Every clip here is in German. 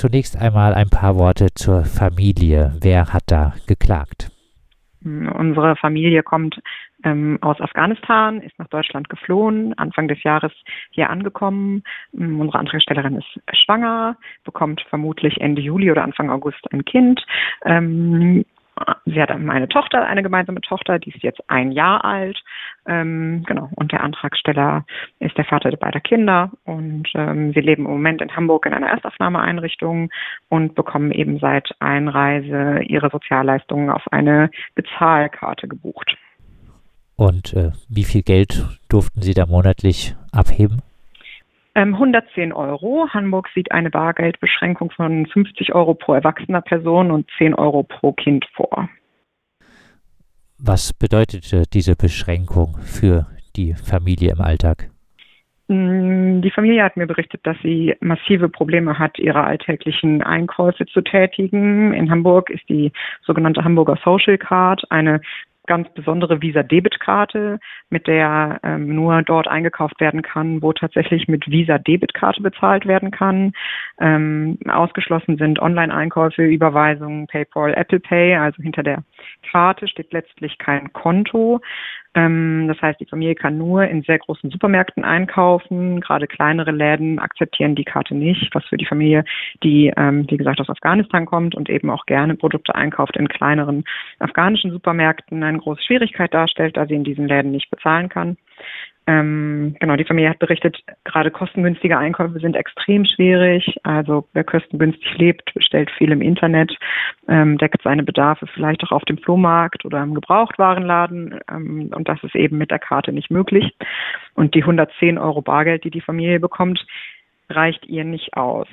zunächst einmal ein paar Worte zur Familie. Wer hat da geklagt? Unsere Familie kommt aus Afghanistan, ist nach Deutschland geflohen, Anfang des Jahres hier angekommen. Unsere Antragstellerin ist schwanger, bekommt vermutlich Ende Juli oder Anfang August ein Kind. Sie hat eine Tochter, eine gemeinsame Tochter, die ist jetzt 1 Jahr alt. Genau. Und der Antragsteller ist der Vater beider Kinder. Und sie leben im Moment in Hamburg in einer Erstaufnahmeeinrichtung und bekommen eben seit Einreise ihre Sozialleistungen auf eine Bezahlkarte gebucht. Und wie viel Geld durften Sie da monatlich abheben? 110 Euro. Hamburg sieht eine Bargeldbeschränkung von 50 Euro pro erwachsener Person und 10 Euro pro Kind vor. Was bedeutete diese Beschränkung für die Familie im Alltag? Die Familie hat mir berichtet, dass sie massive Probleme hat, ihre alltäglichen Einkäufe zu tätigen. In Hamburg ist die sogenannte Hamburger Social Card eine ganz besondere Visa-Debit-Karte, mit der nur dort eingekauft werden kann, wo tatsächlich mit Visa-Debit-Karte bezahlt werden kann. Ausgeschlossen sind Online-Einkäufe, Überweisungen, PayPal, Apple Pay. Also hinter der Karte steht letztlich kein Konto. Das heißt, die Familie kann nur in sehr großen Supermärkten einkaufen. Gerade kleinere Läden akzeptieren die Karte nicht, was für die Familie, die, wie gesagt, aus Afghanistan kommt und eben auch gerne Produkte einkauft in kleineren afghanischen Supermärkten, eine große Schwierigkeit darstellt, da sie in diesen Läden nicht bezahlen kann. Genau, die Familie hat berichtet, gerade kostengünstige Einkäufe sind extrem schwierig. Also wer kostengünstig lebt, bestellt viel im Internet, deckt seine Bedarfe vielleicht auch auf dem Flohmarkt oder im Gebrauchtwarenladen. Und das ist eben mit der Karte nicht möglich. Und die 110 Euro Bargeld, die die Familie bekommt, reicht ihr nicht aus.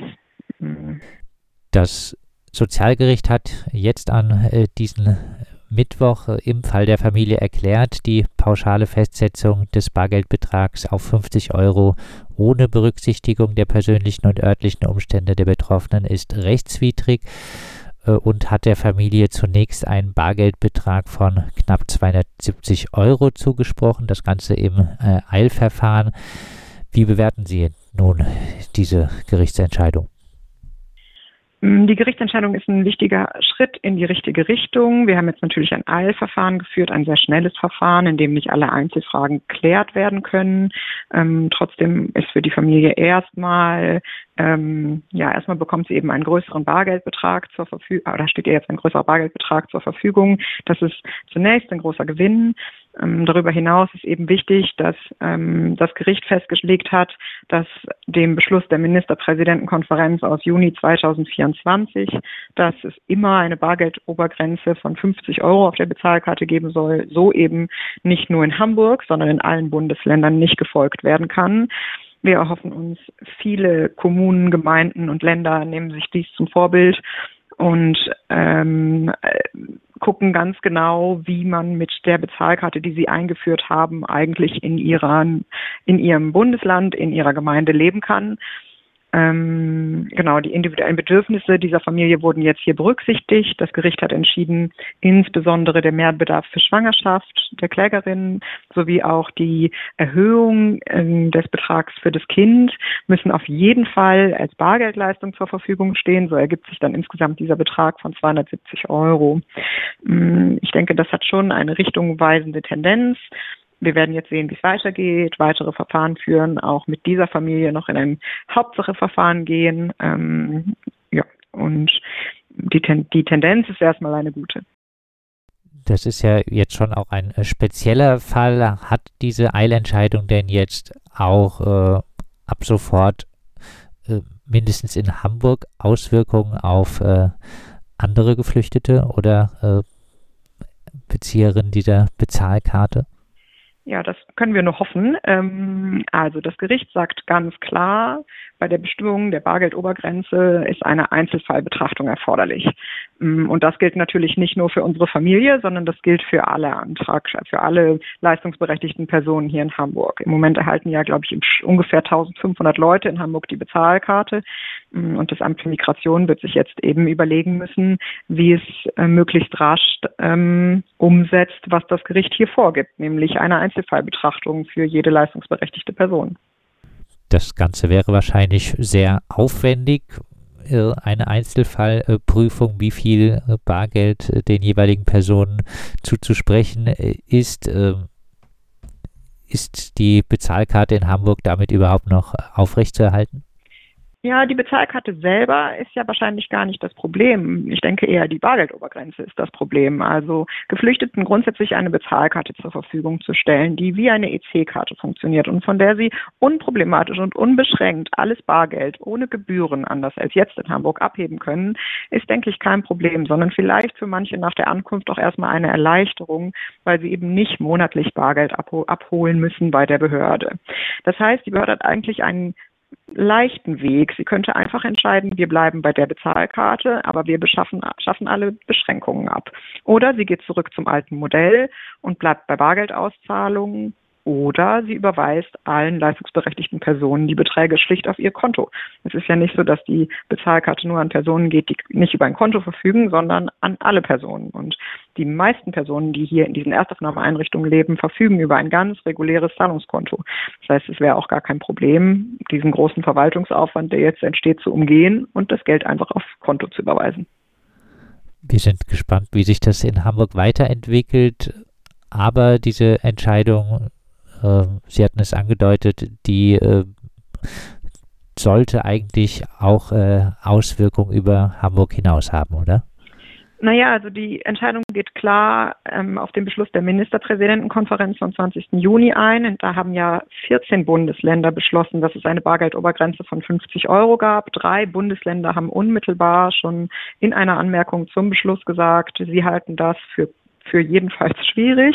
Das Sozialgericht hat jetzt an diesen Mittwoch im Fall der Familie erklärt, die pauschale Festsetzung des Bargeldbetrags auf 50 Euro ohne Berücksichtigung der persönlichen und örtlichen Umstände der Betroffenen ist rechtswidrig und hat der Familie zunächst einen Bargeldbetrag von knapp 270 Euro zugesprochen, das Ganze im Eilverfahren. Wie bewerten Sie nun diese Gerichtsentscheidung? Die Gerichtsentscheidung ist ein wichtiger Schritt in die richtige Richtung. Wir haben jetzt natürlich ein Eilverfahren geführt, ein sehr schnelles Verfahren, in dem nicht alle Einzelfragen geklärt werden können. Trotzdem ist für die Familie erstmal bekommt sie eben einen größeren Bargeldbetrag zur Verfügung, oder steht ihr jetzt ein größerer Bargeldbetrag zur Verfügung. Das ist zunächst ein großer Gewinn. Darüber hinaus ist eben wichtig, dass das Gericht festgelegt hat, dass dem Beschluss der Ministerpräsidentenkonferenz aus Juni 2024, dass es immer eine Bargeldobergrenze von 50 Euro auf der Bezahlkarte geben soll, so eben nicht nur in Hamburg, sondern in allen Bundesländern nicht gefolgt werden kann. Wir erhoffen uns, viele Kommunen, Gemeinden und Länder nehmen sich dies zum Vorbild und gucken ganz genau, wie man mit der Bezahlkarte, die sie eingeführt haben, eigentlich in ihrem Bundesland, in ihrer Gemeinde leben kann. Die individuellen Bedürfnisse dieser Familie wurden jetzt hier berücksichtigt. Das Gericht hat entschieden, insbesondere der Mehrbedarf für Schwangerschaft der Klägerin sowie auch die Erhöhung des Betrags für das Kind müssen auf jeden Fall als Bargeldleistung zur Verfügung stehen. So ergibt sich dann insgesamt dieser Betrag von 270 Euro. Ich denke, das hat schon eine richtungweisende Tendenz. Wir werden jetzt sehen, wie es weitergeht, weitere Verfahren führen, auch mit dieser Familie noch in ein Hauptsacheverfahren gehen. Und die Tendenz ist erstmal eine gute. Das ist ja jetzt schon auch ein spezieller Fall. Hat diese Eilentscheidung denn jetzt auch ab sofort mindestens in Hamburg Auswirkungen auf andere Geflüchtete oder Bezieherinnen dieser Bezahlkarte? Ja, das können wir nur hoffen. Also das Gericht sagt ganz klar, bei der Bestimmung der Bargeldobergrenze ist eine Einzelfallbetrachtung erforderlich. Und das gilt natürlich nicht nur für unsere Familie, sondern das gilt für für alle leistungsberechtigten Personen hier in Hamburg. Im Moment erhalten ja, glaube ich, ungefähr 1500 Leute in Hamburg die Bezahlkarte. Und das Amt für Migration wird sich jetzt eben überlegen müssen, wie es möglichst rasch umsetzt, was das Gericht hier vorgibt, nämlich eine Einzelfallbetrachtung für jede leistungsberechtigte Person. Das Ganze wäre wahrscheinlich sehr aufwendig. eine Einzelfallprüfung, wie viel Bargeld den jeweiligen Personen zuzusprechen ist. Ist die Bezahlkarte in Hamburg damit überhaupt noch aufrechtzuerhalten? Ja, die Bezahlkarte selber ist ja wahrscheinlich gar nicht das Problem. Ich denke eher, die Bargeldobergrenze ist das Problem. Also Geflüchteten grundsätzlich eine Bezahlkarte zur Verfügung zu stellen, die wie eine EC-Karte funktioniert und von der sie unproblematisch und unbeschränkt alles Bargeld ohne Gebühren, anders als jetzt in Hamburg, abheben können, ist, denke ich, kein Problem, sondern vielleicht für manche nach der Ankunft auch erstmal eine Erleichterung, weil sie eben nicht monatlich Bargeld abholen müssen bei der Behörde. Das heißt, die Behörde hat eigentlich einen leichten Weg. Sie könnte einfach entscheiden, wir bleiben bei der Bezahlkarte, aber wir schaffen alle Beschränkungen ab. Oder sie geht zurück zum alten Modell und bleibt bei Bargeldauszahlungen. Oder sie überweist allen leistungsberechtigten Personen die Beträge schlicht auf ihr Konto. Es ist ja nicht so, dass die Bezahlkarte nur an Personen geht, die nicht über ein Konto verfügen, sondern an alle Personen. Und die meisten Personen, die hier in diesen Erstaufnahmeeinrichtungen leben, verfügen über ein ganz reguläres Zahlungskonto. Das heißt, es wäre auch gar kein Problem, diesen großen Verwaltungsaufwand, der jetzt entsteht, zu umgehen und das Geld einfach aufs Konto zu überweisen. Wir sind gespannt, wie sich das in Hamburg weiterentwickelt. Aber diese Entscheidung, Sie hatten es angedeutet, die sollte eigentlich auch Auswirkungen über Hamburg hinaus haben, oder? Naja, also die Entscheidung geht klar auf den Beschluss der Ministerpräsidentenkonferenz vom 20. Juni ein. Und da haben ja 14 Bundesländer beschlossen, dass es eine Bargeldobergrenze von 50 Euro gab. 3 Bundesländer haben unmittelbar schon in einer Anmerkung zum Beschluss gesagt, sie halten das für jedenfalls schwierig.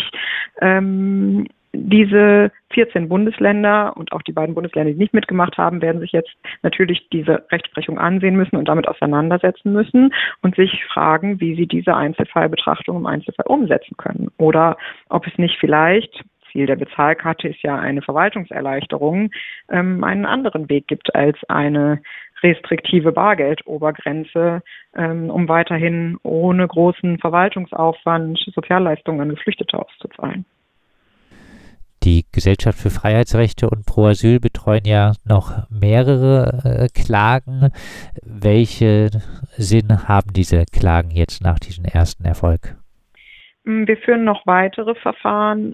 Diese 14 Bundesländer und auch die beiden Bundesländer, die nicht mitgemacht haben, werden sich jetzt natürlich diese Rechtsprechung ansehen müssen und damit auseinandersetzen müssen und sich fragen, wie sie diese Einzelfallbetrachtung im Einzelfall umsetzen können. Oder ob es nicht vielleicht, Ziel der Bezahlkarte ist ja eine Verwaltungserleichterung, einen anderen Weg gibt als eine restriktive Bargeldobergrenze, um weiterhin ohne großen Verwaltungsaufwand Sozialleistungen an Geflüchtete auszuzahlen. Die Gesellschaft für Freiheitsrechte und Pro Asyl betreuen ja noch mehrere Klagen. Welche Sinn haben diese Klagen jetzt nach diesem ersten Erfolg? Wir führen noch weitere Verfahren.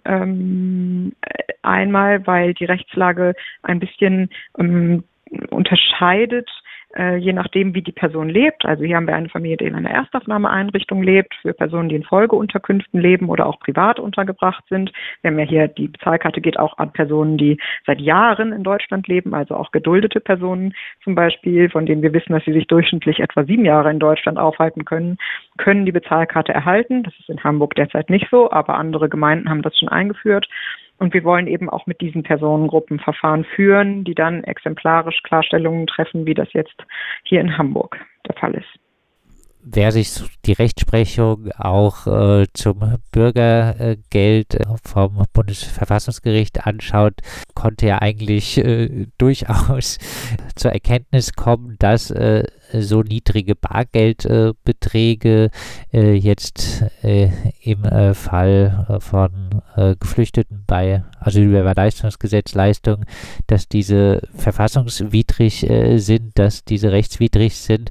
Einmal, weil die Rechtslage ein bisschen unterscheidet, je nachdem, wie die Person lebt. Also hier haben wir eine Familie, die in einer Erstaufnahmeeinrichtung lebt, für Personen, die in Folgeunterkünften leben oder auch privat untergebracht sind. Wir haben ja hier, die Bezahlkarte geht auch an Personen, die seit Jahren in Deutschland leben, also auch geduldete Personen zum Beispiel, von denen wir wissen, dass sie sich durchschnittlich etwa 7 Jahre in Deutschland aufhalten können die Bezahlkarte erhalten. Das ist in Hamburg derzeit nicht so, aber andere Gemeinden haben das schon eingeführt. Und wir wollen eben auch mit diesen Personengruppen Verfahren führen, die dann exemplarisch Klarstellungen treffen, wie das jetzt hier in Hamburg der Fall ist. Wer sich die Rechtsprechung auch zum Bürgergeld vom Bundesverfassungsgericht anschaut, konnte ja eigentlich durchaus zur Erkenntnis kommen, dass so niedrige Bargeldbeträge jetzt im Fall von Geflüchteten bei Asylbewerberleistungsgesetzleistungen, dass diese verfassungswidrig sind, dass diese rechtswidrig sind.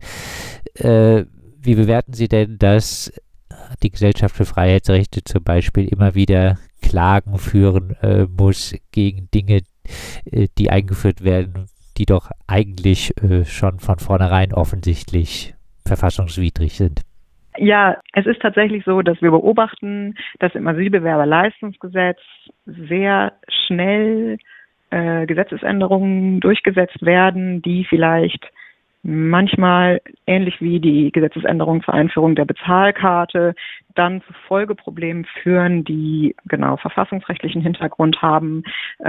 Wie bewerten Sie denn, dass die Gesellschaft für Freiheitsrechte zum Beispiel immer wieder Klagen führen muss gegen Dinge, die eingeführt werden, die doch eigentlich schon von vornherein offensichtlich verfassungswidrig sind? Ja, es ist tatsächlich so, dass wir beobachten, dass im Asylbewerberleistungsgesetz sehr schnell Gesetzesänderungen durchgesetzt werden, die vielleicht manchmal ähnlich wie die Gesetzesänderung zur Einführung der Bezahlkarte dann zu Folgeproblemen führen, die genau verfassungsrechtlichen Hintergrund haben.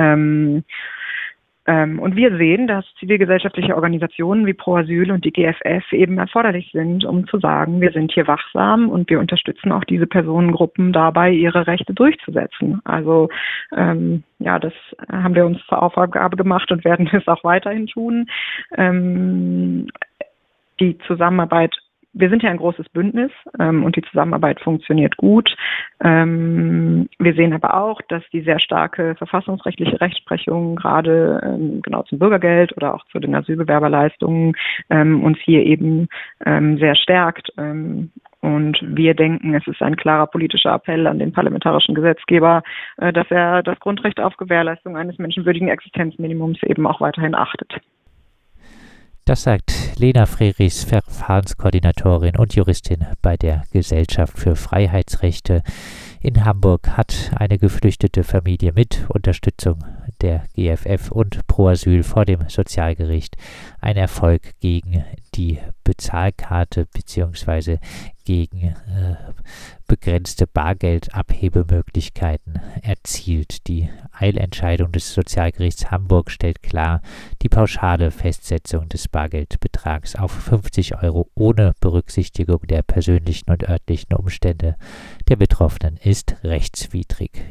Und wir sehen, dass zivilgesellschaftliche Organisationen wie Pro Asyl und die GFF eben erforderlich sind, um zu sagen, wir sind hier wachsam und wir unterstützen auch diese Personengruppen dabei, ihre Rechte durchzusetzen. Also das haben wir uns zur Aufgabe gemacht und werden es auch weiterhin tun. Die Zusammenarbeit wir sind ja ein großes Bündnis und die Zusammenarbeit funktioniert gut. Wir sehen aber auch, dass die sehr starke verfassungsrechtliche Rechtsprechung gerade genau zum Bürgergeld oder auch zu den Asylbewerberleistungen uns hier eben sehr stärkt. Und wir denken, es ist ein klarer politischer Appell an den parlamentarischen Gesetzgeber, dass er das Grundrecht auf Gewährleistung eines menschenwürdigen Existenzminimums eben auch weiterhin achtet. Das sagt Lena Frerichs, Verfahrenskoordinatorin und Juristin bei der Gesellschaft für Freiheitsrechte. In Hamburg hat eine geflüchtete Familie mit Unterstützung der GFF und Pro Asyl vor dem Sozialgericht einen Erfolg gegen die Bezahlkarte bzw. gegen begrenzte Bargeldabhebemöglichkeiten erzielt. Die Eilentscheidung des Sozialgerichts Hamburg stellt klar, die pauschale Festsetzung des Bargeldbetrags auf 50 € ohne Berücksichtigung der persönlichen und örtlichen Umstände der Betroffenen ist rechtswidrig.